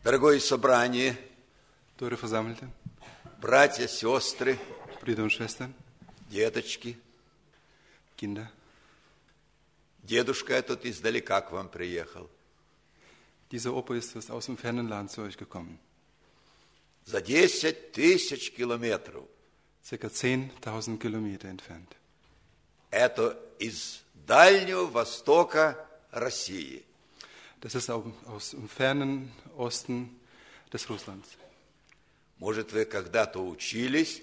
Дорогое собрание, Teure Versammelte, братья, сестры, Brüder und Schwestern, деточки, Kinder. дедушка этот издалека к вам приехал. Dieser Opa ist aus dem fernen Land zu euch gekommen. За 10 тысяч километров. Circa 10.000 Kilometer entfernt. Это из Дальнего Востока России. Das ist aus dem fernen Osten des Russlands. Может, вы когда-то учили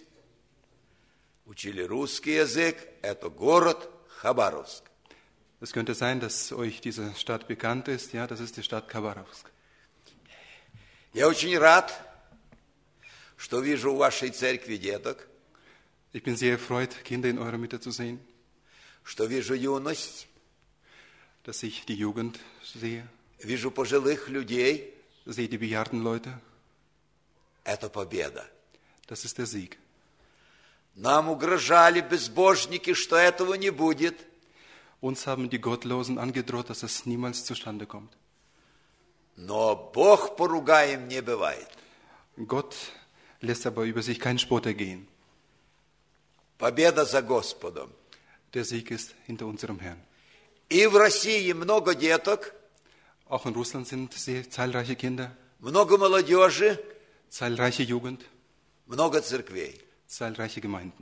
русский язык, это город Хабаровск. Es könnte sein, dass euch diese Stadt bekannt ist. Ja, das ist die Stadt Khabarovsk. Я очень рад, что вижу в вашей церкви деток, Ich bin sehr erfreut, Kinder in eurer Mitte zu sehen, что вижу юность, dass ich die Jugend sehe, вижу пожилых людей. sehe die bejahrten Leute. Это победа. Das ist der Sieg. Нам угрожали безбожники, что этого не будет. Uns haben die Gottlosen angedroht, dass es niemals zustande kommt. Но Бог поругаем не бывает. Gott lässt aber über sich keinen Spott ergehen. Победа за Господом. Der Sieg ist hinter unserem Herrn. И в России много деток, Auch in Russland sind sehr zahlreiche Kinder, много молодежи, zahlreiche Jugend, много церквей. zahlreiche Gemeinden.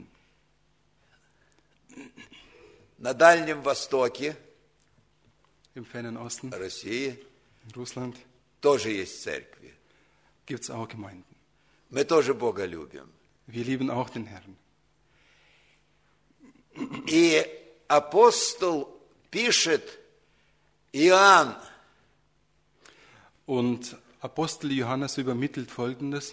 На Дальнем Востоке Im fernen Osten, России in Russland, тоже есть церкви. gibt es auch Gemeinden. Мы тоже Бога любим. Wir lieben auch den Herrn. И апостол пишет, Иоанн, Und Apostel Johannes übermittelt Folgendes.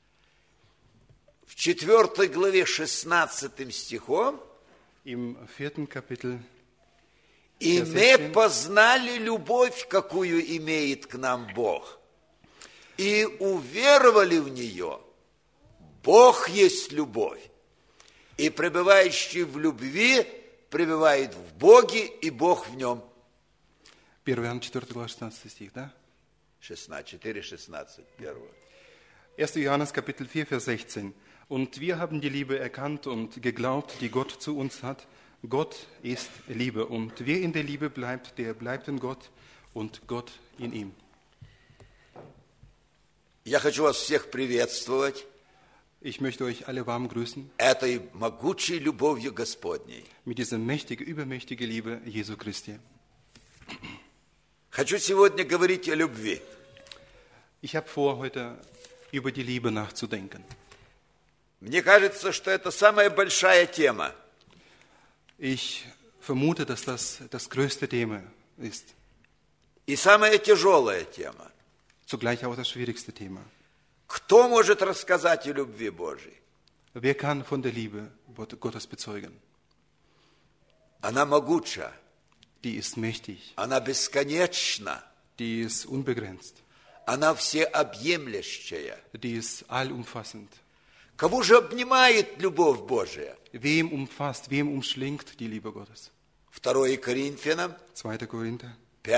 в 4 главе 16 стихом, Im 4. Kapitel, «И Vers мы 16. познали любовь, какую имеет к нам Бог, и уверовали в нее. Бог есть любовь, и пребывающий в любви пребывает в Боге, и Бог в нем». 1 Johannes 4. глава 16 стих, да? 4:16, первого. 1. Johannes Kapitel 4, Vers 16. Und wir haben die Liebe erkannt und geglaubt, die Gott zu uns hat. Gott ist Liebe. Und wer in der Liebe bleibt, der bleibt in Gott und Gott in ihm. Я хочу вас всех приветствовать Ich möchte euch alle warm grüßen этой могучей любовью Господней. mit dieser übermächtige Liebe Jesu Christi. Хочу сегодня говорить о любви. Ich habe vor, heute über die Liebe nachzudenken. Мне кажется, что это самая большая тема. Ich vermute, dass das größte Thema ist, И самая тяжелая тема. zugleich auch das schwierigste Thema. Кто может рассказать о любви Божьей? Wer kann von der Liebe Gottes bezeugen? Она могуча, Die ist mächtig, она бесконечна, die ist unbegrenzt, она всеобъемлющая. die ist allumfassend. Кого же обнимает любовь Божия? Wem umschlingt die Liebe Gottes? 2 Коринфянам 2. Korinther,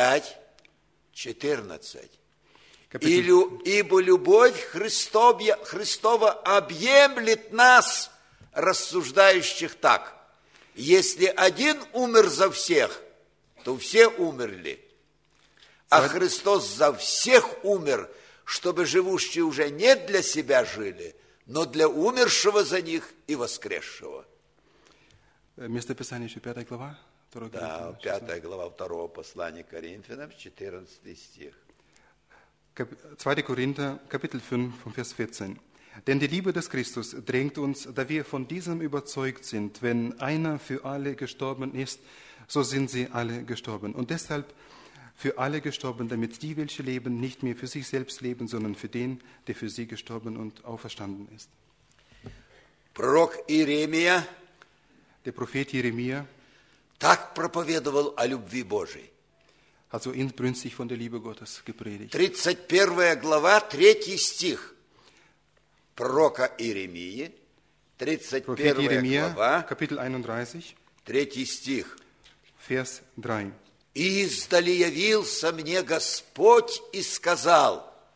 5:14. Kapitel, Ибо любовь Христова объемлет нас, рассуждающих так. Если один умер за всех, то все умерли. А Христос за всех умер, чтобы живущие уже не для себя жили, но для умершего за них и воскресшего. Место Писания еще 5 глава. 2 Да, 5 глава 2 послания Коринфянам, 14 стих. 2. Korinther, Kapitel 5, vom Vers 14. Denn die Liebe des Christus drängt uns, da wir von diesem überzeugt sind, wenn einer für alle gestorben ist, so sind sie alle gestorben. Und deshalb für alle gestorben, damit die, welche leben, nicht mehr für sich selbst leben, sondern für den, der für sie gestorben und auferstanden ist. Пророк Иеремия Der Prophet Jeremia так проповедовал о любви Божией. hat so inbrünstig von der Liebe Gottes gepredigt. 31 глава, 3 стих пророка Иеремии, 31 Prophet Jeremia, глава, Kapitel 31, 3 стих. Vers 3. «И издали явился мне Господь и сказал,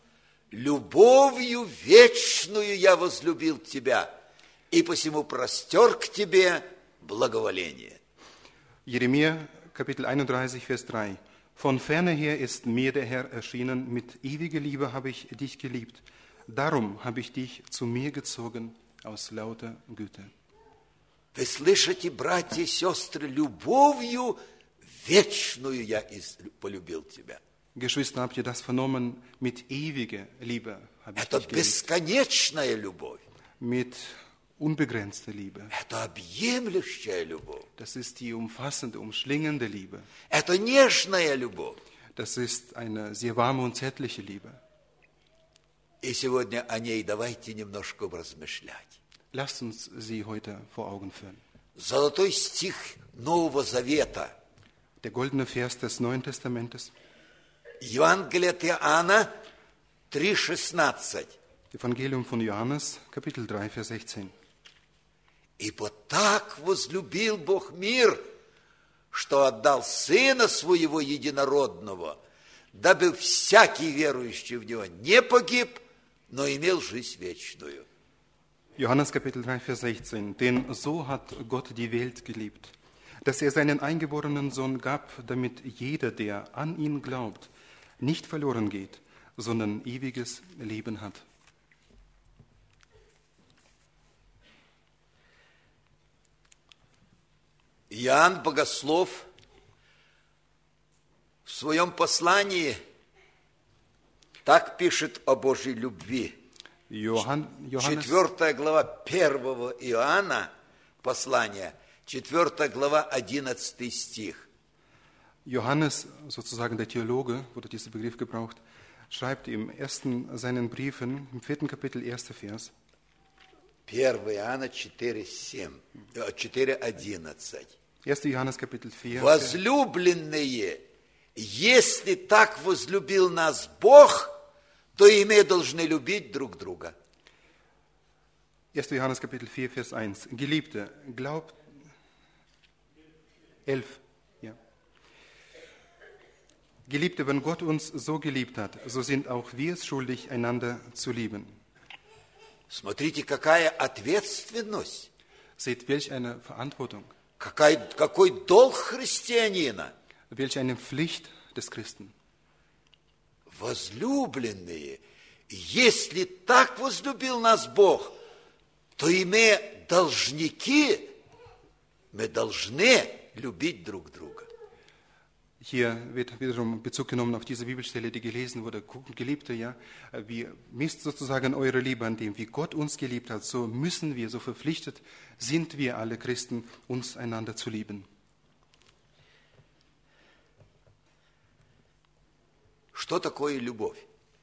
любовью вечную я возлюбил тебя, и посему простер к тебе благоволение. Jeremia, Kapitel 31, Vers 3. Von ferne her ist mir der Herr erschienen, mit ewiger Liebe habe ich dich geliebt. Darum habe ich dich zu mir gezogen aus lauter Güte. Вы слышите, братья и сестры, любовью вечную я полюбил тебя. Geschwister, habt ihr das vernommen? Mit ewiger Liebe habe ich Это dich geliebt. бесконечная любовь. Mit unbegrenzter Liebe. Это объемлющая любовь. Das ist die umfassende, umschlingende Liebe. Это нежная любовь. Das ist eine sehr warme und zärtliche Liebe. И сегодня о ней давайте немножко размышлять. Lasst uns sie heute vor Augen führen. Золотой стих Нового Завета. Der goldene Vers des Neuen Testamentes. Евангелие от Иоанна 3,16. Evangelium von Johannes, Kapitel 3, Vers 16. «Ибо так возлюбил Бог мир, что отдал Сына Своего Единородного, дабы всякий верующий в Него не погиб, но имел жизнь вечную». Johannes Kapitel 3, Vers 16. Denn so hat Gott die Welt geliebt, dass er seinen eingeborenen Sohn gab, damit jeder, der an ihn glaubt, nicht verloren geht, sondern ewiges Leben hat. Иоанн Богослов в своем послании так пишет о Божьей любви. Johannes, 4 глава 1 Иоанна, послания, 4 глава, 11 стих. Johannes, sozusagen der Theologe, wurde dieser Begriff gebraucht, schreibt im ersten seinen Briefen, im 4. Kapitel, 1. Vers. 1 Иоанна 4:11. 1. Johannes Kapitel 4. Возлюбленные, если так возлюбил нас Бог, то и мы должны любить друг друга. 1. Johannes Kapitel 4, Vers 1. Geliebte, glaubt 11. Ja. Geliebte, wenn Gott uns so geliebt hat, so sind auch wir es schuldig, einander zu lieben. Смотрите, какая ответственность, Seht, welch eine Verantwortung, какой долг христианина. welch eine Pflicht des Christen. Возлюбленные, если так возлюбил нас Бог, то и мы должники, мы должны любить друг друга. Hier wird wiederum Bezug genommen auf diese Bibelstelle, die gelesen wurde. Geliebte, ja, wir misst sozusagen eure Liebe an dem, wie Gott uns geliebt hat, so müssen wir, so verpflichtet sind wir alle Christen, uns einander zu lieben. Что такое любовь?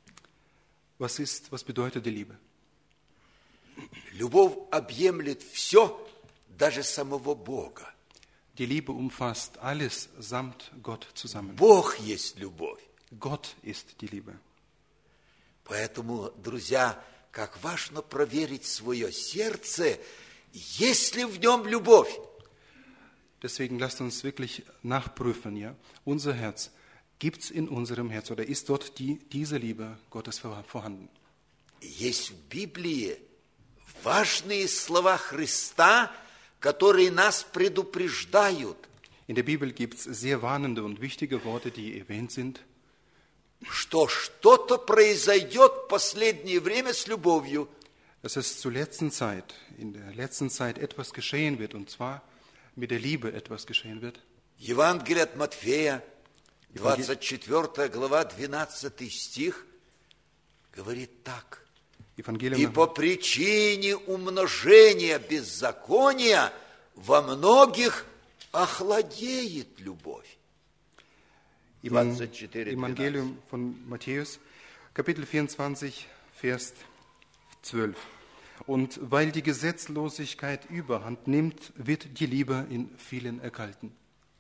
Was bedeutet die Liebe? Любовь объемлет все, даже самого Бога. Die Liebe umfasst alles samt Gott zusammen. Бог есть любовь. Gott ist die Liebe. Поэтому, друзья, как важно проверить свое сердце, есть ли в нем любовь. Deswegen lasst uns wirklich nachprüfen, ja, unser Herz. Gibt es in unserem Herz oder ist dort diese Liebe Gottes vorhanden? Есть в Библии важные слова Христа, которые нас предупреждают. In der Bibel gibt es sehr warnende und wichtige Worte, die erwähnt sind, что что-то произойдет в последнее время с любовью. dass es in der letzten Zeit etwas geschehen wird, und zwar mit der Liebe etwas geschehen wird. Евангелие от Матфея, 24 глава, 12 стих, говорит так. «И по причине умножения беззакония во многих охладеет любовь». Evangelium von Matthäus, Kapitel 24, Vers 12. Und weil die Gesetzlosigkeit überhand nimmt, wird die Liebe in vielen erkalten.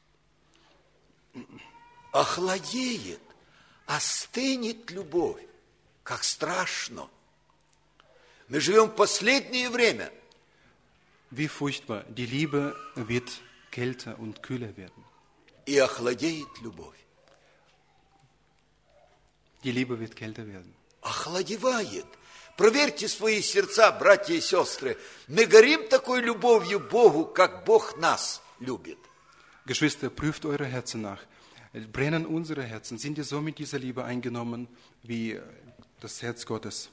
Охладеет, остынет любовь. Как страшно. Мы живем в последнее время. Wie furchtbar. Die Liebe wird kälter und kühler werden. И охладеет любовь. Die Liebe wird kälter werden. охладевает. Проверьте свои сердца, братья и сестры. Мы горим такой любовью Богу, как Бог нас любит. Geschwister, prüft eure Herzen nach. Brennen unsere Herzen? Sind wir so mit dieser Liebe eingenommen wie das Herz Gottes?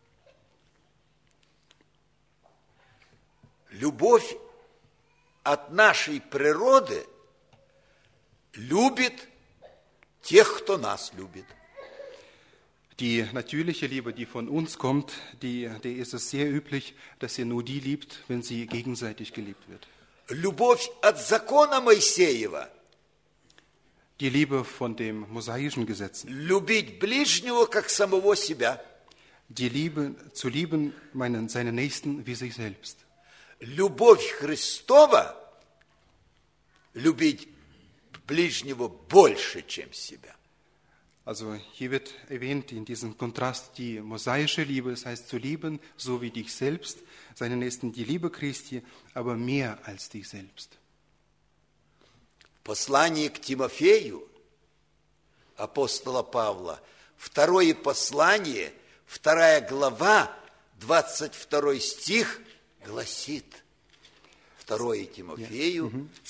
Любовь от нашей природы любит тех, кто нас любит. Die natürliche Liebe, die von uns kommt, der ist es sehr üblich, dass sie nur die liebt, wenn sie gegenseitig geliebt wird. Любовь от закона Моисеева Die Liebe von dem mosaischen Gesetz. любить ближнего, как самого себя. Die Liebe zu lieben, seinen Nächsten wie sich selbst. Любовь Христова любить ближнего больше, чем себя. Also hier wird erwähnt in diesem Kontrast die mosaische Liebe, das heißt zu lieben, so wie dich selbst, seinen Nächsten die Liebe Christi, aber mehr als dich selbst. Послание к Тимофею апостола Павла, второе послание, 2 глава, 22 стих гласит, 2 Тимофею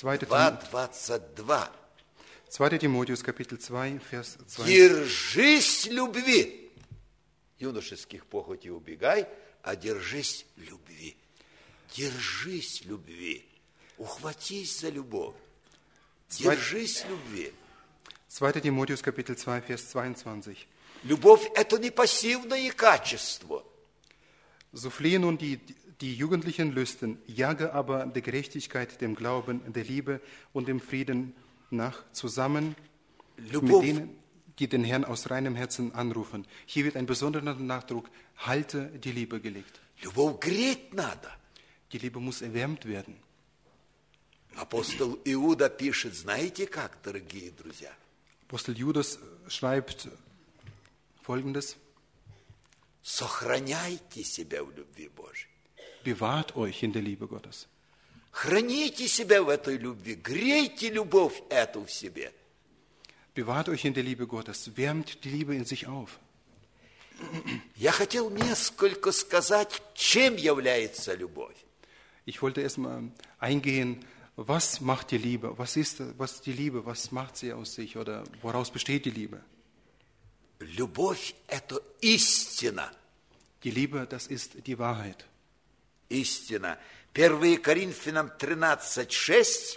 2:22. 2. Timotheus, Kapitel 2, Vers 2. Держись любви. Юношеских похотей убегай, а держись любви. Держись любви. Ухватись за любовь. Держись любви. 2. Timotheus, Kapitel 2, Vers 22. Любовь – это не пассивное качество. So fliehe nun die jugendlichen Lüsten, jage aber der Gerechtigkeit, dem Glauben, der Liebe und dem Frieden nach, zusammen mit denen, die den Herrn aus reinem Herzen anrufen. Hier wird ein besonderer Nachdruck, halte die Liebe gelegt. Любовь греть надо. Die Liebe muss erwärmt werden. Апостол Иуда пишет, знаете как, дорогие друзья? Apostel Judas schreibt Folgendes: Сохраняйте себя в любви Божьей. Bewahrt euch in der Liebe Gottes. Храните себя в этой любви, грейте любовь эту в себе. Bewahrt euch in der Liebe Gottes, wärmt die Liebe in sich auf. Я хотел несколько сказать, чем является любовь. Ich wollte erstmal eingehen, was macht die Liebe? Was ist die Liebe? Was macht sie aus sich? Oder woraus besteht die Liebe? Любовь – это истина. Die Liebe, das ist die Wahrheit. Истина. 1 Коринфянам 13:6.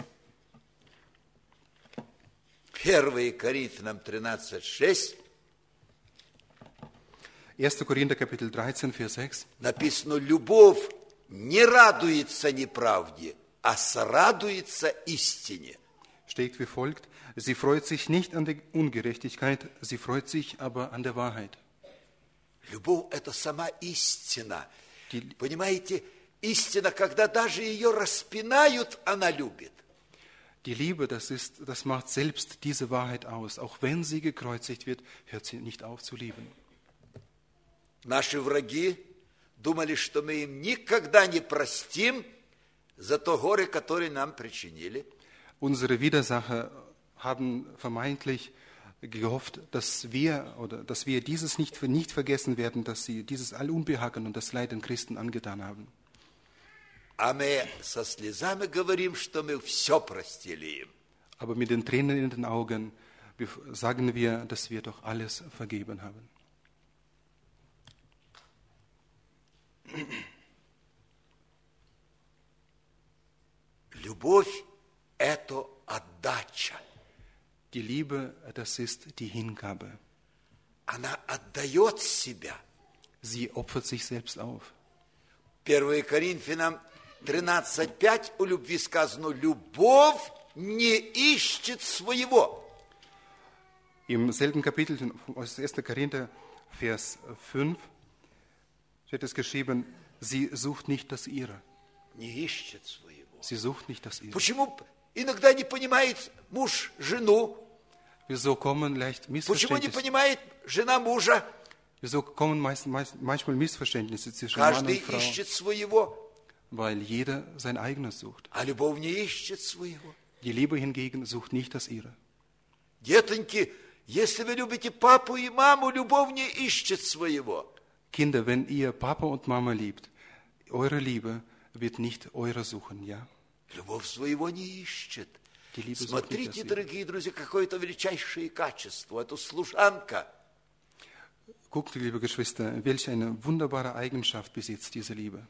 1 Коринфянам 13:6. 1. Korinther, Kapitel 13, Vers 6. Написано, любовь не радуется неправде, а сорадуется истине. Steht wie folgt: Sie freut sich nicht an der Ungerechtigkeit, sie freut sich aber an der Wahrheit. Любовь – это сама истина. Понимаете, истина, когда даже ее распинают, она любит. Die Liebe, das macht selbst diese Wahrheit aus. Auch wenn sie gekreuzigt wird, hört sie nicht auf zu lieben. Наши враги думали, что мы им никогда не простим за то горе, которое нам причинили. Unsere Widersacher haben vermeintlich gehofft, dass wir dieses nicht vergessen werden, dass sie dieses Allunbehagen und das Leid den Christen angetan haben. А мы со слезами говорим, что мы все простили им. Aber mit den Tränen in den Augen sagen wir, dass wir doch alles vergeben haben. Любовь – это отдача. Die Liebe, das ist die Hingabe. Она отдает себя. Sie opfert sich selbst auf. 1 Коринфянам 13:5 у любви сказано, любовь не ищет своего. Im selben Kapitel aus 1. Korinther, Vers 5, steht es geschrieben, sie sucht nicht das Ihre. Не ищет своего. Sie sucht nicht das Ihre. Почему иногда не понимает муж жену? Wieso kommen leicht Почему не Missverständnisse? понимает жена мужа? Wieso kommen manchmal Missverständnisse zwischen Mann Каждый und Frau? ищет своего, Weil jeder sein eigenes sucht. а любовь не ищет своего. Die Liebe hingegen sucht nicht das Ihre. Детоньки, Если вы любите папу и маму, любовь не ищет своего. Kinder, wenn ihr Papa und Mama liebt, eure Liebe wird nicht eure suchen, ja? Любовь своего не ищет. Die Liebe sucht nicht Смотрите, das Ihre. дорогие друзья, какое-то величайшее качество. Это служанка. Guckt, liebe Geschwister, welche eine wunderbare Eigenschaft besitzt diese Liebe.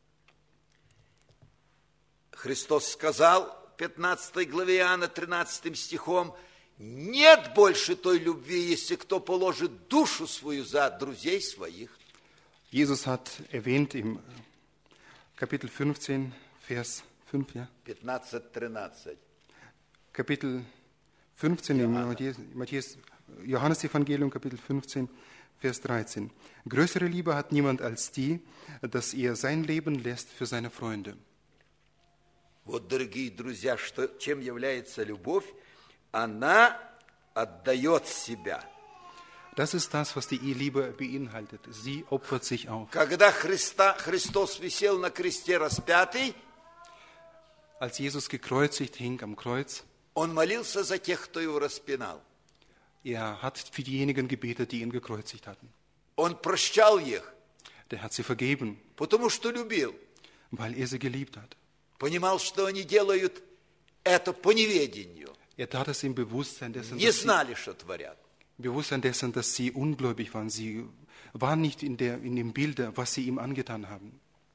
Христос сказал в 15 главе Иоанна 13 стихом: «Нет больше той любви, если кто положит душу свою за друзей своих». Jesus hat erwähnt im Kapitel 15, Vers 5, ja? 15-13. Kapitel 15 im Johannesevangelium, Kapitel 15, Vers 13. Größere Liebe hat niemand als die, dass er sein Leben lässt für seine Freunde. Вот, дорогие друзья, чем является любовь? Она отдает себя. Das ist das, was die Liebe beinhaltet. Sie opfert sich auf. Когда Христос висел на кресте распятый, Als Jesus gekreuzigt hing am Kreuz, Он молился за тех, кто его распинал. er hat für diejenigen gebetet, die ihn gekreuzigt hatten. Он прощал их, Der hat sie vergeben, потому что любил. weil er sie geliebt hat. Понимал, что они делают это по неведению. Er tat es im Bewusstsein dessen, Не знали, что творят. dass sie ungläubig waren. Sie waren nicht in dem Bilde, was sie ihm angetan haben.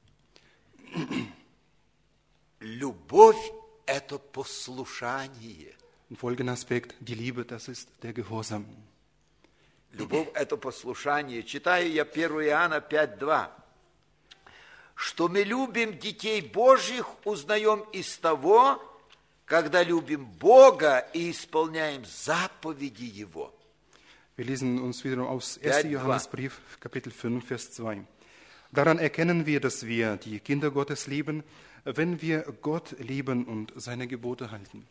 Любовь – это послушание. Ein folgender Aspekt, die Liebe, das ist der Gehorsam. Любовь – это послушание. Читаю я 1 Иоанна 5:2. Что мы любим детей Божьих, узнаем из того, когда любим Бога и исполняем заповеди Его. Wir lesen uns wiederum aus 1. 5:2. Johannesbrief, Kapitel 5, Vers 2. Daran erkennen wir, dass wir die Kinder Gottes lieben, wenn wir Gott lieben und seine Gebote halten.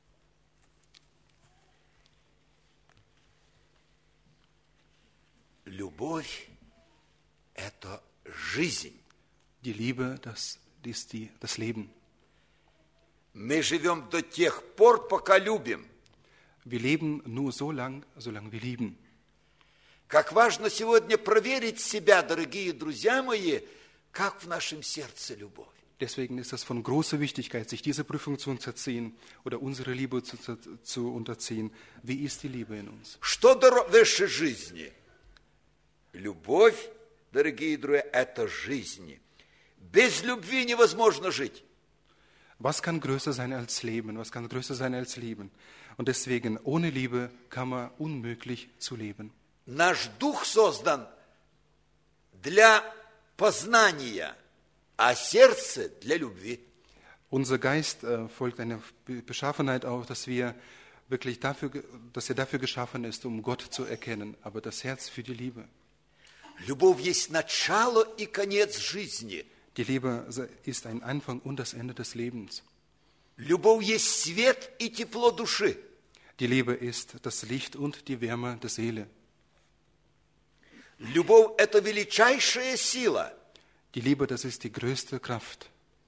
Любовь – это жизнь. Die Liebe, das ist das Leben. Мы живем до тех пор, пока любим. Wir leben nur solange wir lieben. Как важно сегодня проверить себя, дорогие друзья мои, как в нашем сердце любовь. Deswegen ist es von großer Wichtigkeit, sich diese Prüfung zu unterziehen oder unsere Liebe zu unterziehen. Wie ist die Liebe in uns? Что дороже жизни? Любовь, дорогие друзья, это жизнь. Без любви невозможно жить. Was kann größer sein als Leben? Was kann größer sein als Leben? Und deswegen, ohne Liebe kann man unmöglich zu leben. Наш дух создан для познания, а сердце для любви. Unser Geist folgt einer Beschaffenheit auf, dass er dafür geschaffen ist, um Gott zu erkennen, aber das Herz für die Liebe. Любовь есть начало и конец жизни. Die Liebe ist ein Anfang und das Ende des Lebens. Любовь есть свет и тепло души. Die Liebe ist das Licht und die Wärme der Seele. Любовь – это величайшая сила. Die Liebe, das ist die größte Kraft.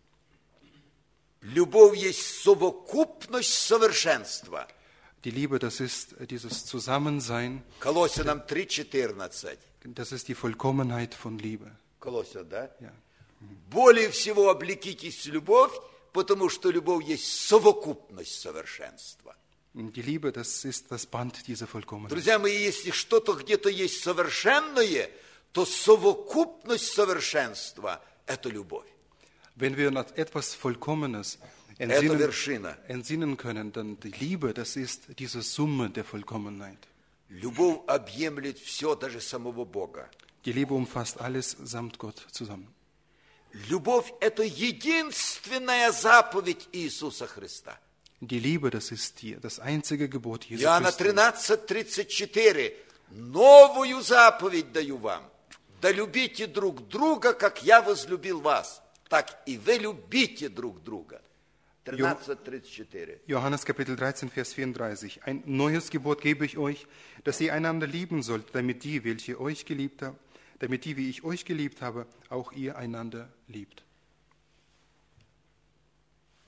Любовь есть совокупность совершенства. Die Liebe, das ist dieses Zusammensein. Колоссянам 3:14. Das ist die Vollkommenheit von Liebe. Колоссян, да? Ja. Более всего облекитесь в любовь, потому что любовь есть совокупность совершенства. Die Liebe, das ist das Band dieser Vollkommenheit. Друзья мои, если что-то где-то есть совершенное, то совокупность совершенства – это любовь. Wenn wir nach etwas Vollkommenes Это вершина. entsinnen können, dann die Liebe, das ist diese Summe der Vollkommenheit. Любовь объемлет все, даже самого Бога. Die Liebe umfasst alles samt Gott zusammen. Любовь – это единственная заповедь Иисуса Христа. Die Liebe, das ist das einzige Gebot Jesu Иоанна Christi. 13:34. Новую заповедь даю вам. Да любите друг друга, как я возлюбил вас. Так и вы любите друг друга. 13:34. Johannes Kapitel 13, Vers 34. Ein neues Gebot gebe ich euch, dass ihr einander lieben sollt, damit die, wie ich euch geliebt habe, auch ihr einander liebt.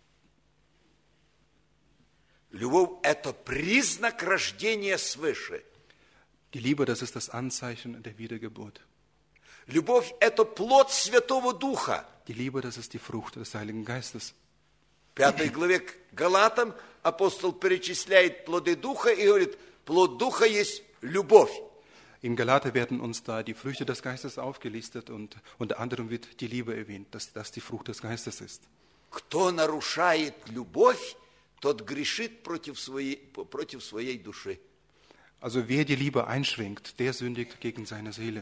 Любовь – это признак рождения свыше. Die Liebe, das ist das Anzeichen der Wiedergeburt. Любовь – это плод Святого Духа. Die Liebe, das ist die Frucht des Heiligen Geistes. В 5 главе к Галатам апостол перечисляет плоды Духа и говорит, плод Духа есть любовь. Im Galater werden uns da die Früchte des Geistes aufgelistet und unter anderem wird die Liebe erwähnt, dass das die Frucht des Geistes ist. Кто нарушает любовь, тот грешит против своей души. Also wer die Liebe einschränkt, der sündigt gegen seine Seele.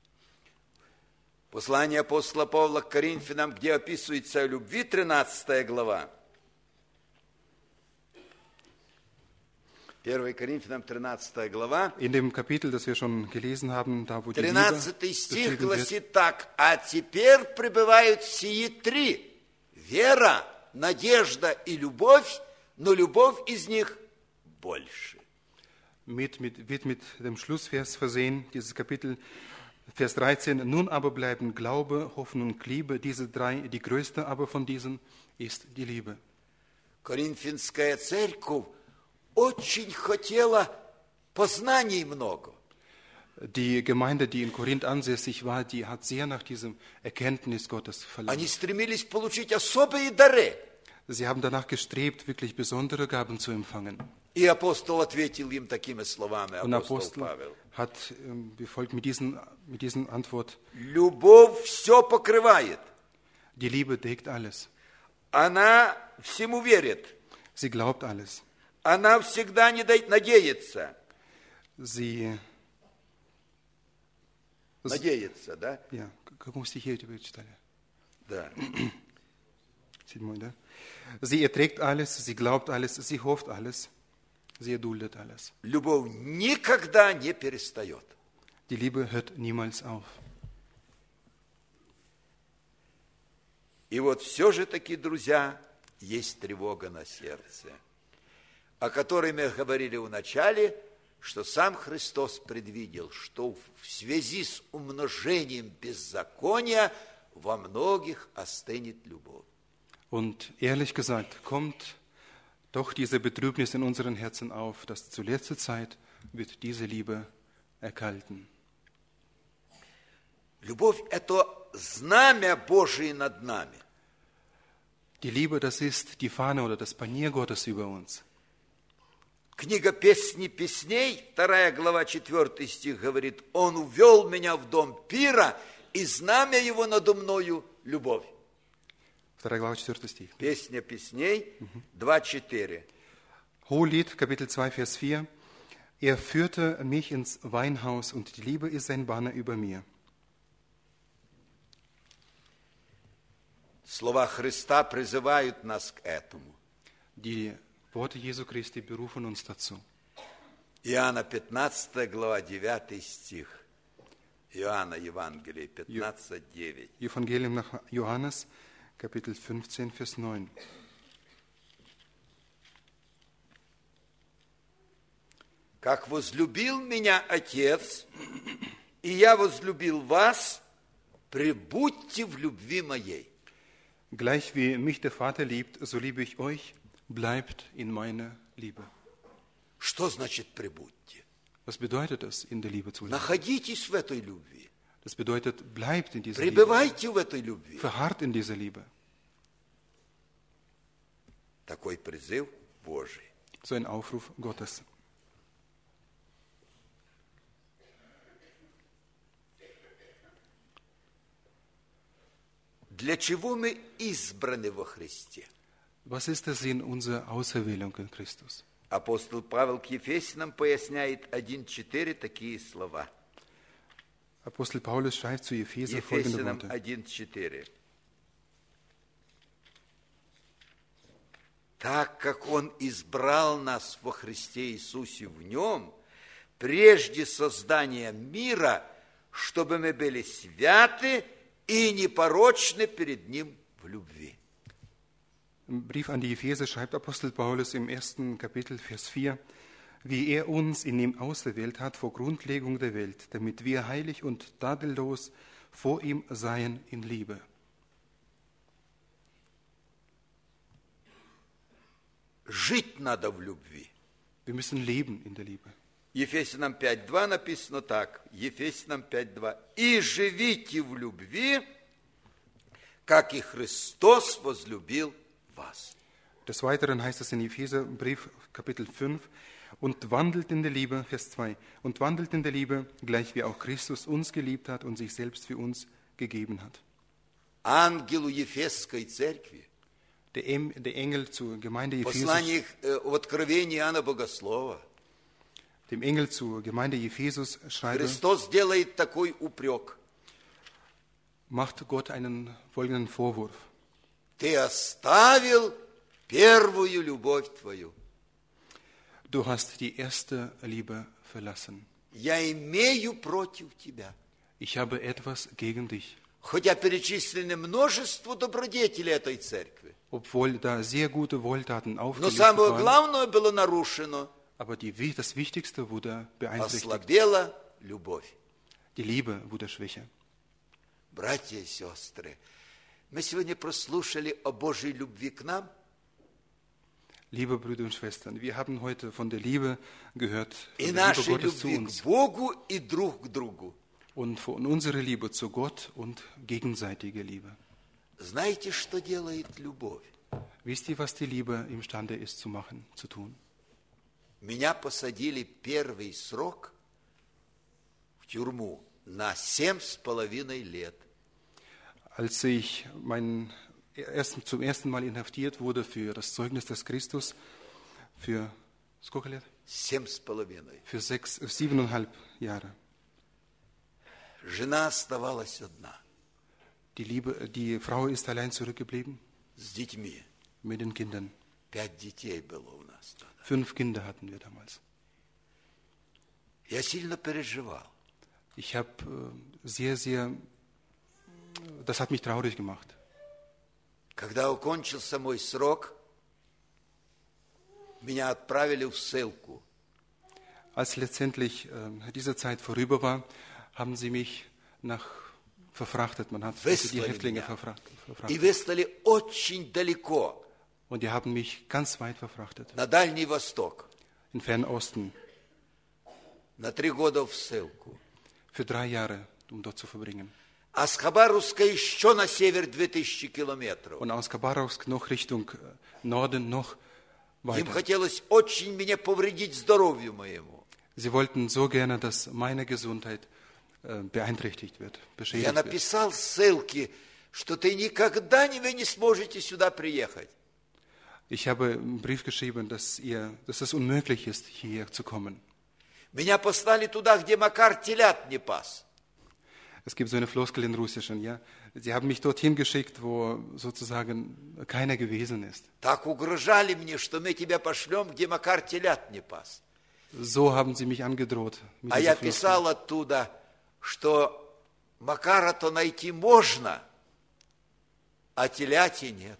Послание апостола Павла к Коринфянам, где описывается о любви, 13 глава. 1 Коринфянам, 13 глава. In dem Kapitel, das wir schon gelesen haben, da wo die Liebe 13 стих beschrieben wird, гласит так. А теперь пребывают сии три. Вера, надежда и любовь, но любовь из них больше. wird mit dem Schlussvers versehen, dieses Kapitel, Vers 13. Nun aber bleiben Glaube, Hoffnung und Liebe, diese drei, die größte aber von diesen ist die Liebe. Коринфянская церковь очень хотела познаний много. Die Gemeinde, die in Korinth ansässig war, die hat sehr nach diesem Erkenntnis Gottes Они verlangt. стремились получить особые дары. Sie haben danach gestrebt, wirklich besondere Gaben zu empfangen. И апостол ответил им такими словами, Und апостол Apostel Павел. hat wie folgt mit diesen Antwort: Любовь все покрывает. Die Liebe deckt alles. Она всему верит. Sie glaubt alles. Она всегда надеется. Sie, Надеется, да? ja, какому стихе вы читали? Да. 7, да? Sie erträgt alles, sie glaubt alles, sie hofft alles, sie erduldet alles. Любовь никогда не перестает. Die Liebe hört niemals auf. И вот все же таки, друзья, есть тревога на сердце, о которой мы говорили в начале, что сам Христос предвидел, что в связи с умножением беззакония во многих остынет любовь. Und ehrlich gesagt, kommt doch diese Betrübnis in unseren Herzen auf, dass zur letzten Zeit wird diese Liebe erkalten. Любовь – это знамя Божие над нами. Die Liebe, das ist die Fahne oder das Panier Gottes über uns. Книга «Песни песней», 2 глава, 4 стих говорит, «Он увел меня в дом пира, и знамя его надо мною – любовь». 2 глава, 4 стих. Песня песней, 2:4. Hohelied, Kapitel 2, Vers 4. Er führte mich ins Weinhaus und die Liebe ist sein Banner über mir. Слова Христа призывают нас к этому. Die Worte Jesu Christi berufen uns dazu. Иоанна 15 глава, 9 стих. Иоанна Евангелие 15, 9. Evangelium nach Johannes, Kapitel 15, Vers 9. «Как возлюбил меня Отец, и я возлюбил вас, пребудьте в любви моей». Gleich wie mich der Vater liebt, so liebe ich euch, bleibt in meiner Liebe. Что значит «пребудьте»? Was bedeutet es, in der Liebe zu leben? Находитесь в этой любви. Das bedeutet, bleibt in dieser Liebe. Пребывайте в этой любви. Verharrt in dieser Liebe. Такой призыв Божий. So ein Aufruf Gottes. Для чего мы избраны во Христе? Was ist der Sinn unserer Auserwählung in Christus? Апостол Павел к Ефесянам поясняет 1:4 такие слова. Apostel Paulus schreibt zu Epheser folgende Ефесянам Worte. 1:4. Так как Он избрал нас во Христе Иисусе в Нем, прежде создания мира, чтобы мы были святы и непорочны перед Ним в любви. Im Brief an die Epheser schreibt Apostel Paulus im 1. Kapitel, Vers 4, wie er uns in ihm auserwählt hat vor Grundlegung der Welt, damit wir heilig und tadellos vor ihm seien in Liebe. Жить надо в любви. Wir müssen leben in der Liebe. Ефесянам 5:2 написано так. Ефесянам 5:2. «И живите в любви, как и Христос возлюбил вас». Des Weiteren heißt es in Epheserbrief, Kapitel 5, und wandelt in der Liebe, Vers 2, und wandelt in der Liebe, gleich wie auch Christus uns geliebt hat und sich selbst für uns gegeben hat. Ангелу Ефесской церкви, Der Engel zur Gemeinde Ephesus, послание в Откровении Иоанна Богослова, dem Engel zur Gemeinde Ephesus schreibe, Христос делает такой упрек. macht Gott einen folgenden Vorwurf. Ты оставил первую любовь твою. Du hast die erste Liebe verlassen. Я имею против тебя. Ich habe etwas gegen dich. Хотя перечислены множество добродетелей этой церкви. Obwohl da sehr gute Wohltaten Но aufgelistet самое waren, главное было нарушено. aber das Wichtigste wurde beeinträchtigt. Ослабела любовь. Die Liebe wurde schwächer. Братья и сестры, мы сегодня прослушали о Божьей любви к нам. Liebe Brüder und Schwestern, wir haben heute von der Liebe gehört, И von der Liebe нашей Gottes zu любви uns к Богу и друг к другу. und von unserer Liebe zu Gott und gegenseitige Liebe. Знаете, что делает любовь? Wisst ihr, was die Liebe imstande ist zu machen, zu tun? Меня посадили первый срок в тюрьму на 7,5 лет. Als ich zum ersten Mal inhaftiert wurde für das Zeugnis des Christus, für 7,5. Für 7,5 Jahre. Жена оставалась одна. Die Frau ist allein zurückgeblieben С детьми. mit den Kindern. 5 детей было у нас тогда. 5 Kinder hatten wir damals. Я сильно переживал. Ich habe das hat mich traurig gemacht. Когда окончился мой срок, меня отправили в ссылку. Als letztendlich diese Zeit vorüber war, haben sie mich verfrachtet. Man hat die Выслали Häftlinge меня. verfrachtet. И выслали очень далеко, Und die haben mich ganz weit verfrachtet. на Дальний Восток, In Fernosten. на 3 года в ссылку. Für 3 Jahre, um dort zu verbringen. А с Хабаровска еще на север 2000 километров. Und aus Khabarovsk noch Richtung Norden noch Им weiter. хотелось очень мне повредить здоровью моему. Sie wollten so gerne, dass meine Gesundheit beeinträchtigt wird, Я beschädigt wird. написал ссылки, что ты никогда вы не сможете сюда приехать. Ich habe einen Brief geschrieben, dass es unmöglich ist, hierher zu kommen. Меня послали туда, где Макар телят не пас. Es gibt so eine Floskel in Russischen, ja. Sie haben mich dorthin geschickt, wo sozusagen keiner gewesen ist. Так угрожали мне, что мы тебя пошлем, где Макар телят не пас. So haben sie mich angedroht. Mit А dieser я Floskel. писал оттуда, что Макара-то найти можно, а теляти нет.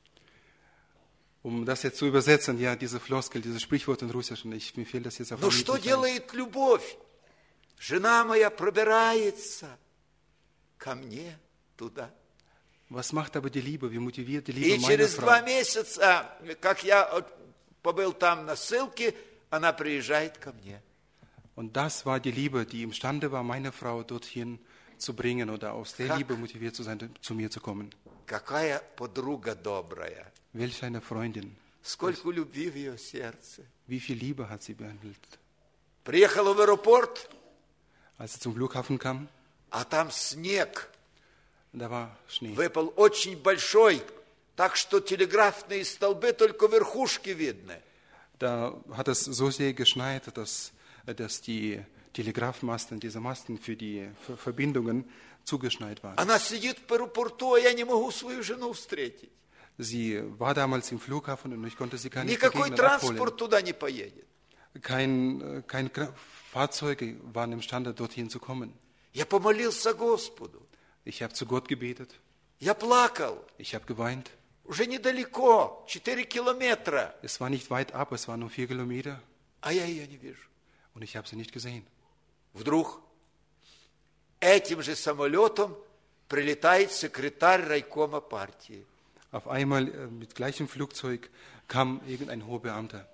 Um das jetzt zu übersetzen, ja, diese Floskel, dieses Sprichwort in Russischen, mir fehlt das jetzt auf Но Anhieb что nicht ein. делает любовь? Жена моя пробирается ко мне туда. Was macht aber die Liebe? Wie motiviert die И Liebe meine через 2 Frau? месяца, как я побыл там на ссылке, она приезжает ко мне. Und das war die Liebe, die imstande war, meine Frau dorthin zu bringen oder aus der Как? Liebe motiviert zu sein, zu mir zu kommen. Какая подруга добрая. Welch eine Freundin. Сколько любви в ее сердце. Wie viel Liebe hat sie behandelt. Приехала в аэропорт, Als sie zum Flughafen kam, а там снег. da war Schnee. Выпал очень большой, так что телеграфные столбы только верхушки видны. Da hat es so sehr geschneit, dass die Telegrafmasten, diese Masten für die Verbindungen zugeschneit waren. Она сидит в аэропорту, а я не могу свою жену встретить. Sie war damals im Flughafen und ich konnte sie gar nicht Никакой begegnen, abholen. транспорт туда не поедет. Kein Fahrzeuge waren imstande, dorthin zu kommen. Я помолился Господу. Ich habe zu Gott gebetet. Я плакал. Ich habe geweint. Уже недалеко, 4 километра. Es war nicht weit ab, es waren nur 4 Kilometer А я ее не вижу. und ich habe sie nicht gesehen. Вдруг этим же самолетом прилетает секретарь райкома партии. Auf einmal mit gleichem Flugzeug kam irgendein hoher Beamter.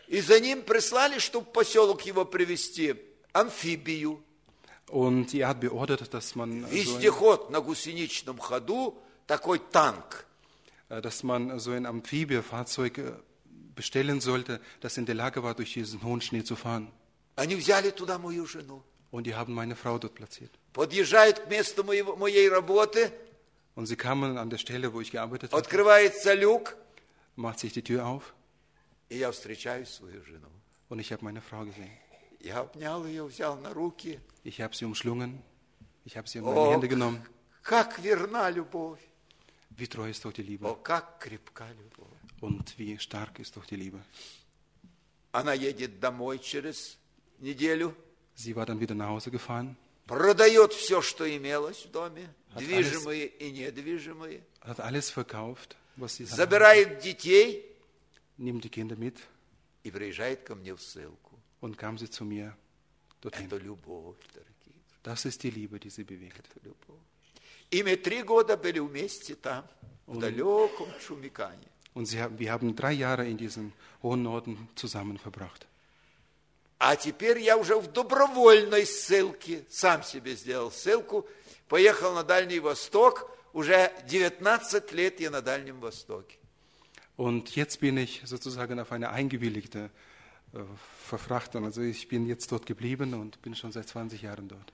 И за ним прислали, чтобы в поселок его привезти, амфибию. Und er hat beordert, dass man Вездеход на гусеничном ходу, такой танк. so ein Amphibienfahrzeug bestellen sollte, das in der Lage war, durch diesen hohen Schnee zu fahren. Они взяли туда мою жену. Und die haben meine Frau dort platziert. Подъезжают к месту моей работы, Und sie kamen an der Stelle, wo ich gearbeitet habe, открывается люк, macht sich die Tür auf и я встречаю свою жену. und ich habe meine Frau gesehen. Я обнял ее, взял на руки. Ich habe sie umschlungen, ich habe sie in meine Hände genommen. Как верна любовь, Wie treu ist doch die о, Liebe как крепка любовь. und wie stark ist doch die Liebe. Она едет домой через неделю, Sie war dann wieder nach Hause gefahren, продает все, что имелось в доме, Hat движимое и недвижимое, hat alles verkauft, was sie hatte, забирает детей nimmt die Kinder mit и приезжает ко мне в ссылку. und kam sie zu mir dorthin. Это любовь, дорогие. Das ist die Liebe, die sie bewegt. Это любовь. И мы 3 года были вместе там, в далеком Шумикане. Und wir haben 3 Jahre in diesem hohen Norden zusammen verbracht. А теперь я уже в добровольной ссылке, сам себе сделал ссылку, поехал на Дальний Восток, уже 19 лет я на Дальнем Востоке. Und jetzt bin ich sozusagen auf eine eingewilligte Verfrachtung. Also ich bin jetzt dort geblieben und bin schon seit 20 Jahren dort.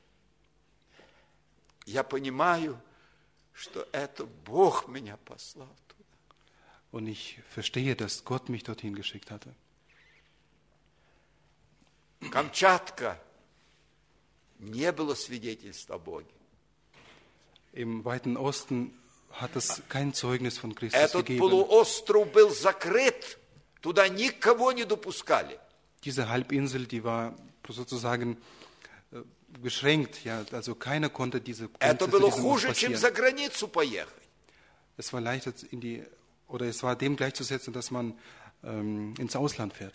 Я понимаю, что это Бог меня послал туда. Und ich verstehe, dass Gott mich dorthin geschickt hatte. Камчатка, не было свидетельств о Боге. Im weiten Osten hat es kein Zeugnis von Christus Этот gegeben. полуостров был закрыт, туда никого не допускали. Diese Halbinsel, die war sozusagen beschränkt. Ja, also keiner konnte diese Это Grenze zu было diesem Ort хуже, чем passieren. за границу поехать. Es war leichter es war dem gleichzusetzen, dass man ins Ausland fährt.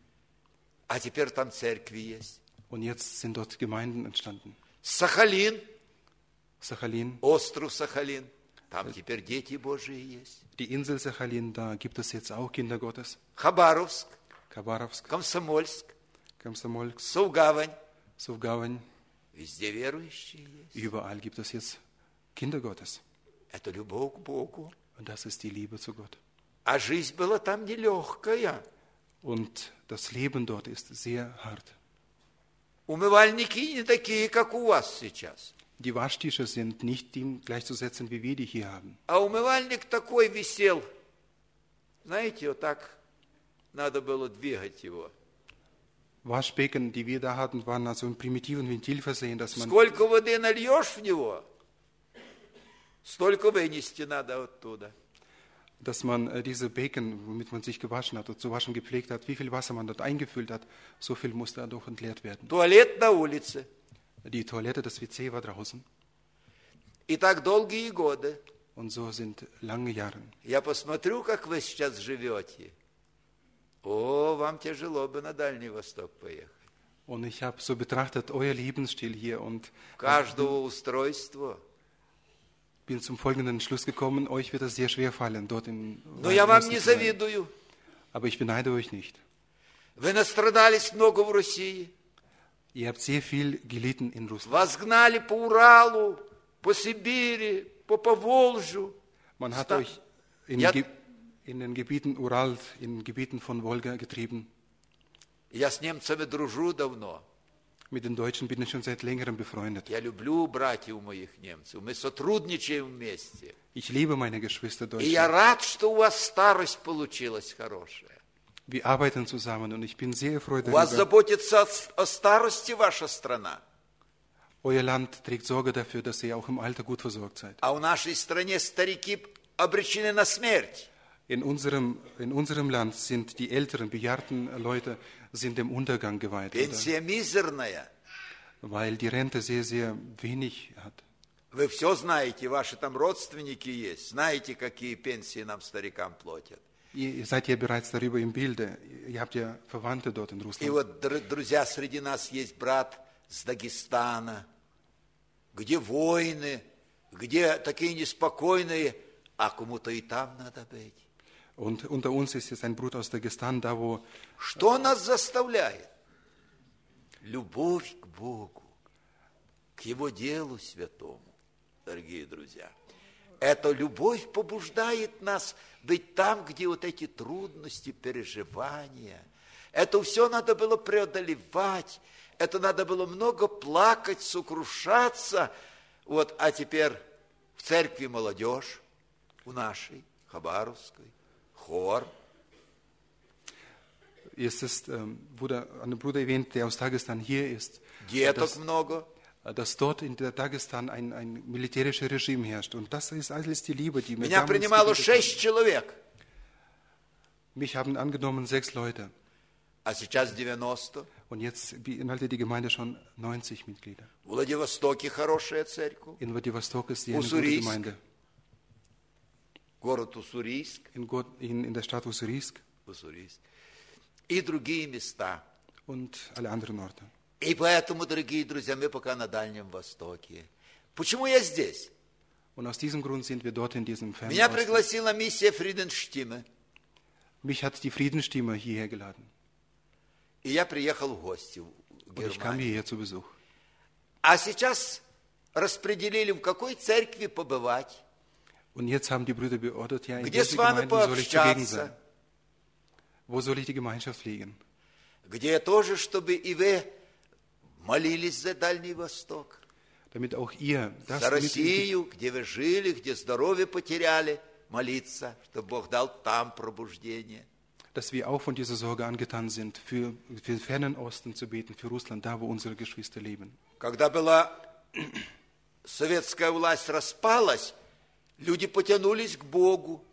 А теперь там церкви есть. Und jetzt sind dort Gemeinden entstanden. Сахалин, Sachalin, остров Сахалин, там теперь дети Божии есть. die Insel Sachalin, da gibt es jetzt auch Kinder Gottes. Хабаровск, Khabarovsk, Комсомольск, Komsomolsk, Саугавань, Sovgavань, везде верующие есть. überall gibt es jetzt Kinder Gottes. Это любовь к Богу. Und das ist die Liebe zu Gott. А жизнь была там нелегкая. Und das Leben dort ist sehr hart. Умывальники не такие, как у вас сейчас. Die Waschtische sind nicht dem gleichzusetzen, wie wir die hier haben. А умывальник такой висел. Знаете, вот так надо было двигать его. Waschbecken, die wir da hatten, waren also im primitiven Ventil versehen, dass man, Сколько воды нальешь в него, столько вынести надо оттуда. diese Becken, womit man sich gewaschen hat und zu waschen gepflegt hat, wie viel Wasser man dort eingefüllt hat, so viel musste dadurch entleert werden. Туалет на улице. Die Toilette, das WC war draußen. И так долгие годы. Und so sind lange Jahre. Я посмотрю, как вы сейчас живете. О, вам тяжело бы на Дальний Восток поехать. Und ich habe so betrachtet, euer Lebensstil hier und Каждого устройства. bin zum folgenden Schluss gekommen, euch wird es sehr schwer fallen, dort in Но я вам Osten не zu sein. завидую. Aber ich beneide euch nicht. Вы настрадались много в России. Ihr habt sehr viel gelitten in Russland. Вас гнали по Уралу, по Сибири, по Поволжью. Man hat euch in den Gebieten Ural, in Gebieten von Wolga getrieben. Я с немцами дружу давно. Mit den Deutschen bin ich schon seit längerem befreundet. Я люблю братьев моих немцев. Мы сотрудничаем вместе. Ich liebe meine Geschwister И я Deutsche. рад, что у вас старость получилась хорошая. Wir arbeiten zusammen und ich bin sehr erfreut У вас darüber. заботится о старости ваша страна. Euer Land trägt Sorge dafür, dass ihr auch im Alter gut versorgt seid. А в нашей стране старики обречены на смерть. In unserem Land sind die älteren, bejahrten Leute sind dem Untergang geweiht, Пенсия мизерная. weil die Rente sehr, sehr wenig hat. Вы все знаете, ваши там родственники есть. Знаете, какие пенсии нам, старикам, платят. Ihr seid ja bereits darüber im Bilde. Ihr habt ja Verwandte dort in И Russland. вот, друзья, среди нас есть брат с Дагестана, где войны, где такие неспокойные, а кому-то и там надо быть. Und unter uns ist jetzt ein Bruder aus Dagestan, da wo Что нас заставляет? Любовь к Богу, к Его делу святому, дорогие друзья. Эта любовь побуждает нас быть там, где вот эти трудности, переживания. Это все надо было преодолевать, это надо было много плакать, сокрушаться. Вот, а теперь в церкви молодежь у нашей, Хабаровской, хор. es ist, ein Bruder erwähnt, der aus Dagestan hier ist, Деток много. dass dort in der Dagestan ein militärisches Regime herrscht. Und das ist alles die Liebe, die wir Меня принимало 6 человек, Mich haben angenommen 6 Leute. а сейчас 90. Und jetzt beinhaltet die Gemeinde schon 90 Mitglieder. В Владивостоке хорошая церковь, In Vladivostok ist hier eine gute Уссурийск. Gemeinde. город Уссурийск, In der Stadt Ussurisk Уссурийск и другие места. und alle anderen Orte. И поэтому, дорогие друзья, мы пока на Дальнем Востоке. Почему я здесь? Und aus diesem Grund sind wir dort in diesem fernen Меня Osten. пригласила миссия Фриденштиме, Mich hat die Friedensstimme hierher geladen. и я приехал в гости в Und ich kam Германию. hierher zu Besuch. А сейчас распределили, в какой церкви побывать, Und jetzt haben die Brüder beordert, ja, in где welche с вами Gemeinde soll ich zugegen sein? пообщаться, Wo soll ich die Gemeinschaft pflegen? где тоже, чтобы и вы молились за Дальний Восток, Damit auch ihr das за mit, Россию, где вы жили, где здоровье потеряли, молиться, чтобы Бог дал там пробуждение. dass wir auch von dieser Sorge angetan sind, für den fernen Osten zu beten, für Russland, da wo unsere Geschwister leben. Когда была советская власть распалась, люди потянулись к Богу.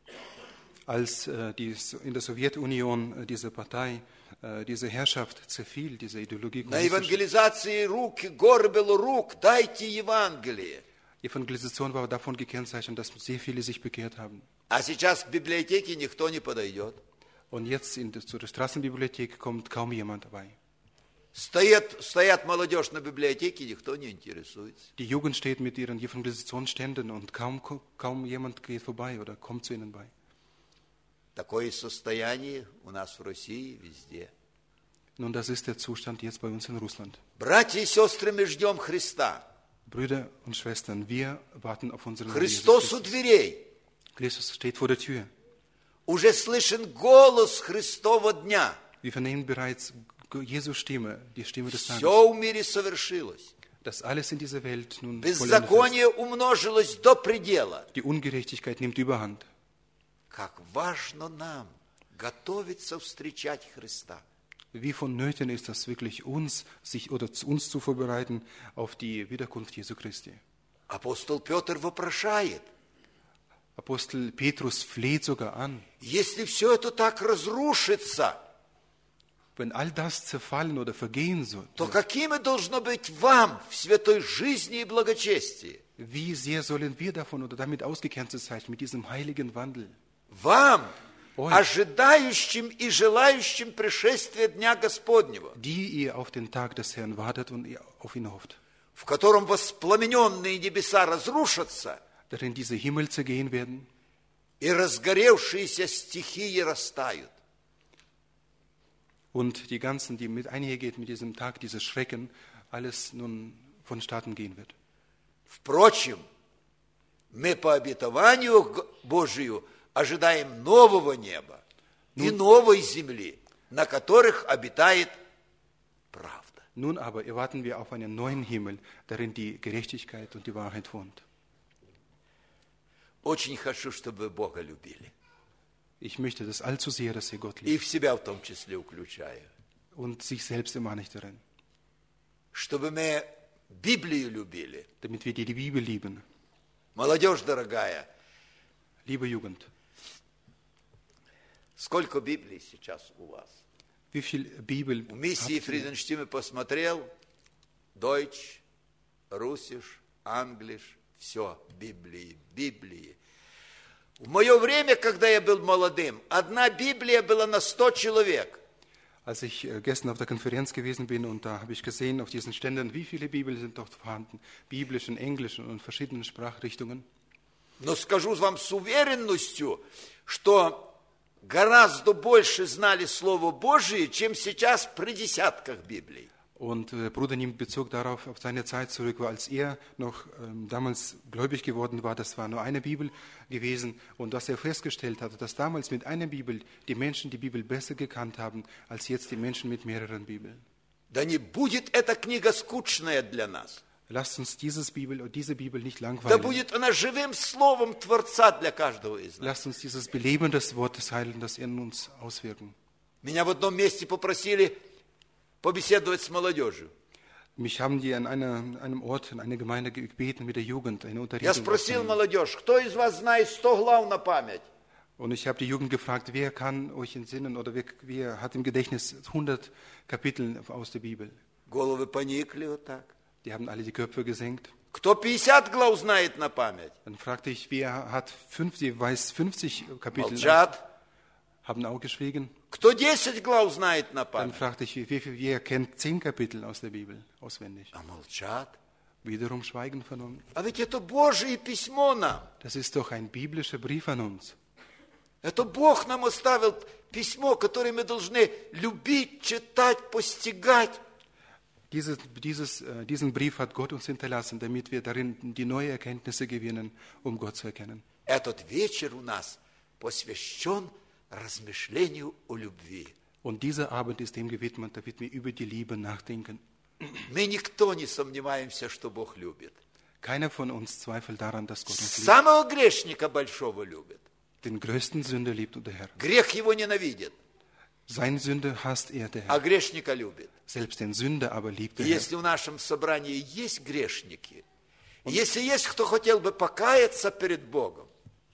Als in der Sowjetunion diese Partei, diese Herrschaft zerfiel, diese Ideologie На kommunistische евангелизации руки, горы было рук, дайте Евангелие. Evangelisation war davon gekennzeichnet, dass sehr viele sich bekehrt haben. А сейчас к библиотеке никто не подойдет. Und jetzt zu der Straßenbibliothek kommt kaum jemand dabei. Стоят молодежь на библиотеке, никто не интересуется. Die Jugend steht mit ihren Evangelisationsständen und kaum jemand geht vorbei oder kommt zu ihnen bei. Такое состояние у нас в России везде. Nun, das ist der Zustand jetzt bei uns in Russland. Братья и сестры, мы ждем Христа. Brüder und Schwestern, wir warten auf unseren Herrn Jesus Христос у Christus. дверей. Christus steht vor der Tür. Уже слышен голос Христова дня. Wir vernehmen bereits Jesu Stimme, die Stimme des Tages. Все в мире совершилось. Dass alles in dieser Welt nun vollendet ist. Беззаконие умножилось до предела. Die Ungerechtigkeit nimmt Überhand. Как важно нам готовиться встречать Христа. Wie vonnöten ist das wirklich uns zu vorbereiten auf die Wiederkunft Jesu Christi. Апостол Петр вопрошает, Apostel Petrus fleht sogar an, если все это так разрушится, wenn all das zerfallen oder vergehen soll, то какими должно быть вам в святой жизни и благочестии? wie sehr sollen wir davon oder damit ausgekennzeichnet sein, mit diesem heiligen Wandel? Вам, Ой. ожидающим и желающим пришествия Дня Господнего, Die ihr auf den Tag des Herrn wartet und ihr auf ihn hofft, в котором воспламененные небеса разрушатся, darin diese Himmel zergehen werden и разгоревшиеся стихии растают. und die ganzen, die mit einhergeht mit diesem Tag, dieses Schrecken, alles nun vonstatten gehen wird. Впрочем, мы по обетованию Божию ожидаем нового неба и новой земли, на которых обитает правда. Nun aber erwarten wir auf einen neuen Himmel, darin die Gerechtigkeit und die Wahrheit wohnt. Очень хочу, чтобы вы Бога любили. Ich möchte das allzu sehr, dass ihr Gott И liebt в себя в том числе включая. und sich selbst immer nicht darin, Чтобы мы Библию любили. damit wir die Bibel lieben. Молодежь дорогая, Liebe Jugend, сколько Библий сейчас у вас? wie viel Bibel В миссии habt ihr? Фриденштиме посмотрел. Deutsch, Russisch, Englisch, все, Библии, Библии. В мое время, когда я был молодым, одна Библия была на 100 человек. Als ich gestern auf der Konferenz gewesen bin und da habe ich gesehen auf diesen Ständen, wie viele Bibeln sind dort vorhanden, biblischen, englischen und verschiedenen Sprachrichtungen. Но скажу вам с уверенностью, что гораздо больше знали Слово Божие, чем сейчас при десятках Библий. Und Bruder nimmt Bezug darauf, auf seine Zeit zurück, weil als er noch damals gläubig geworden war, das war nur eine Bibel gewesen. Und dass er festgestellt hatte, dass damals mit einer Bibel die Menschen die Bibel besser gekannt haben, als jetzt die Menschen mit mehreren Bibeln. Да не будет эта книга скучная для нас. Lasst uns diese Bibel nicht Да langweilen. будет она живым словом Творца для каждого из нас. Lasst uns dieses belebendes Wort des Heiligen, das in uns auswirken. Меня в одном месте попросили побеседовать с молодежью. Mich haben die an einem Ort, in einer Gemeinde gebeten, mit der Jugend eine Я Unterredung спросил aufzunehmen. молодежь, кто из вас знает 100 глав на память? Und ich habe die Jugend gefragt, wer kann euch entsinnen oder wer hat im Gedächtnis 100 Kapitel aus der Bibel? Головы поникли вот так. Die haben alle die Köpfe gesenkt. Кто 50 глав знает на память? Dann fragte ich, wer weiß 50 Kapitel? Молчат. Haben auch geschwiegen. Кто 10 глав знает на Dann память? fragte ich, wer kennt 10 Kapitel aus der Bibel auswendig? А молчат. Wiederum Schweigen vernommen. А ведь это Божие письмо нам. Das ist doch ein biblischer Brief an uns. Это Бог нам оставил письмо, которое мы должны любить, читать, постигать. Diesen Brief hat Gott uns hinterlassen, damit wir darin die neue Erkenntnisse gewinnen, um Gott zu erkennen. Этот вечер у нас посвящен размышлению о любви. Und dieser Abend ist dem gewidmet, damit wir über die Liebe nachdenken. Мы никто не сомневаемся, что Бог любит. Keiner von uns zweifelt daran, dass Gott uns liebt. Самого грешника большого любит. Den größten Sünder liebt der Herr. Грех его ненавидит, Sein Sünde hasst der а Herr. грешника любит. Selbst den Sünder aber liebt И der Herr. если в нашем собрании есть грешники, если есть кто хотел бы покаяться перед Богом,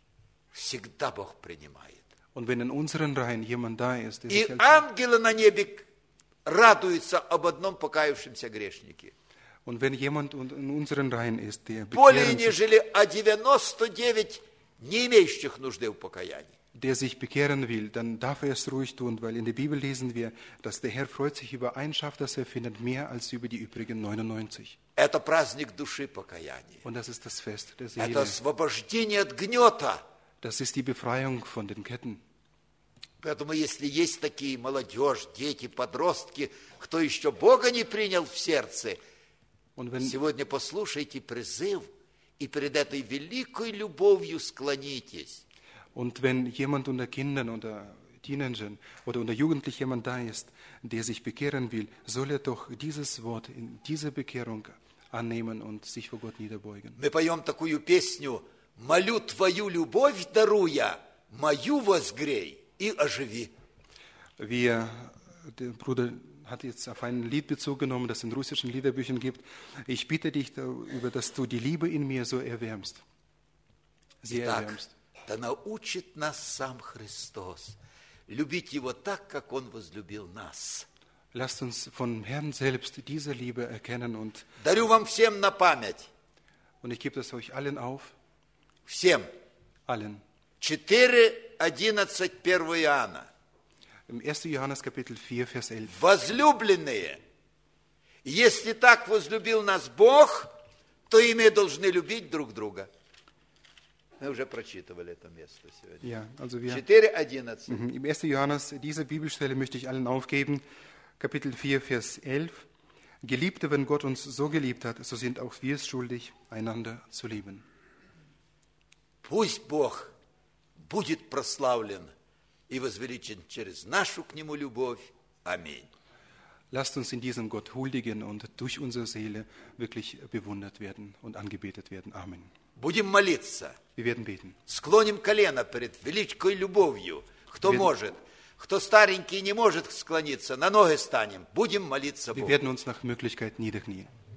всегда Бог принимает. Und wenn in unseren Reihen jemand da ist, der И sich als, ангелы на небе радуются об одном покаявшемся грешнике. und wenn jemand in unseren Reihen ist, der Более bekehren sich, нежели о 99 не имеющих нужды в покаянии. der sich bekehren will, dann darf er es ruhig tun, weil in der Bibel lesen wir, dass der Herr freut sich über ein Schaf, das er findet, mehr als über die übrigen 99. Это праздник души покаяния. Und das ist das Fest der Это Seele. освобождение от гнета. Das ist die Befreiung von den Ketten. Поэтому если есть такие молодежь, дети, подростки, кто еще Бога не принял в сердце, Und wenn, сегодня послушайте призыв и перед этой великой любовью склонитесь. und wenn jemand unter Kindern, unter Teenagern oder unter Jugendlichen jemand da ist, der sich bekehren will, soll er doch dieses Wort, in diese Bekehrung annehmen und sich vor Gott niederbeugen. Мы поем такую песню «Молю твою любовь даруя, мою возгрей и оживи». Der Bruder hat jetzt auf ein Lied Bezug genommen, das in russischen Liederbüchern gibt. Ich bitte dich darüber, dass du die Liebe in mir so erwärmst. Sie Итак, erwärmst. да научит нас сам Христос любить Его так, как Он возлюбил нас. Lasst uns von Herrn selbst diese Liebe erkennen und Дарю вам всем на память, ich gebe das euch allen auf, всем, allen. 4:11 1 Иоанна. Im 1. Johannes Kapitel 4, Vers 11. Возлюбленные, если так возлюбил нас Бог, то и мы должны любить друг друга. Мы уже прочитывали это место сегодня. Ja, also wir 4:11. im 1. Johannes, diese Bibelstelle möchte ich allen aufgeben, Kapitel 4, Vers 11. Geliebte, wenn Gott uns so geliebt hat, so sind auch wir es schuldig, einander zu lieben. Пусть Бог будет прославлен и возвеличен через нашу к Нему любовь. Аминь. Lasst uns in diesem Gott huldigen und durch unsere Seele wirklich bewundert werden und angebetet werden. Amen. Будем молиться. Wir werden beten. Склоним колено перед великой любовью. Кто может, кто старенький не может склониться, на ноги станем. Будем молиться Wir Богу. werden uns nach Möglichkeit niederknien.